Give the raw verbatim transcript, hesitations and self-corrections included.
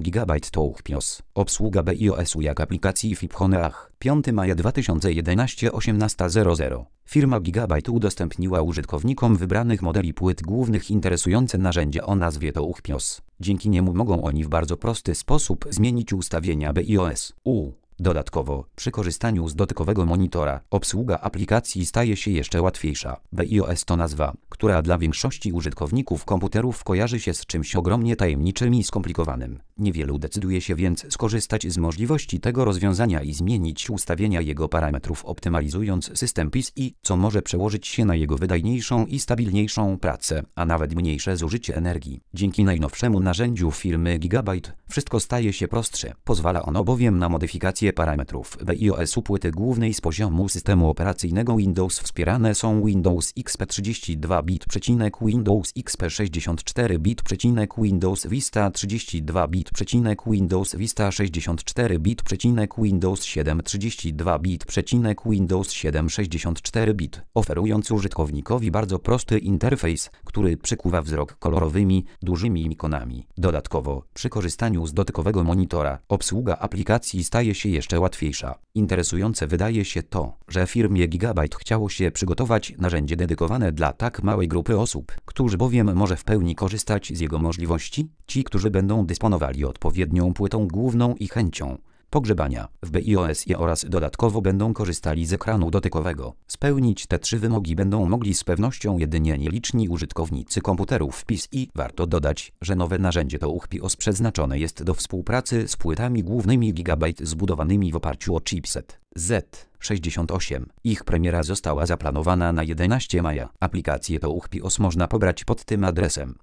Gigabyte to uchpios. Obsługa BIOS-u jak aplikacji w iPhone'ach. piątego maja dwa tysiące jedenastego osiemnasta zero zero. Firma Gigabyte udostępniła użytkownikom wybranych modeli płyt głównych interesujące narzędzie o nazwie to uchpios. Dzięki niemu mogą oni w bardzo prosty sposób zmienić ustawienia BIOS-u. Dodatkowo, przy korzystaniu z dotykowego monitora, obsługa aplikacji staje się jeszcze łatwiejsza. BIOS to nazwa, która dla większości użytkowników komputerów kojarzy się z czymś ogromnie tajemniczym i skomplikowanym. Niewielu decyduje się więc skorzystać z możliwości tego rozwiązania i zmienić ustawienia jego parametrów, optymalizując system P I S I, co może przełożyć się na jego wydajniejszą i stabilniejszą pracę, a nawet mniejsze zużycie energii. Dzięki najnowszemu narzędziu firmy Gigabyte, wszystko staje się prostsze. Pozwala ono bowiem na modyfikację parametrów BIOS-u płyty głównej z poziomu systemu operacyjnego Windows. Wspierane są Windows X P trzydzieści dwa bit, Windows X P sześćdziesiąt cztery bit, Windows Vista trzydzieści dwa bit, Windows Vista sześćdziesiąt cztery bit, Windows siedem trzydzieści dwa bit, Windows siedem sześćdziesiąt cztery bit, oferując użytkownikowi bardzo prosty interfejs, który przykuwa wzrok kolorowymi, dużymi ikonami. Dodatkowo, przy korzystaniu z dotykowego monitora, obsługa aplikacji staje się jeszcze łatwiejsza. Interesujące wydaje się to, że firmie Gigabyte chciało się przygotować narzędzie dedykowane dla tak małej grupy osób, którzy bowiem może w pełni korzystać z jego możliwości, ci, którzy będą dysponowali odpowiednią płytą główną i chęcią pogrzebania w BIOS-ie oraz dodatkowo będą korzystali z ekranu dotykowego. Spełnić te trzy wymogi będą mogli z pewnością jedynie nieliczni użytkownicy komputerów P I S I. Warto dodać, że nowe narzędzie to uchpios przeznaczone jest do współpracy z płytami głównymi Gigabyte zbudowanymi w oparciu o chipset Z sześćdziesiąt osiem. Ich premiera została zaplanowana na jedenastego maja. Aplikację to uchpios można pobrać pod tym adresem.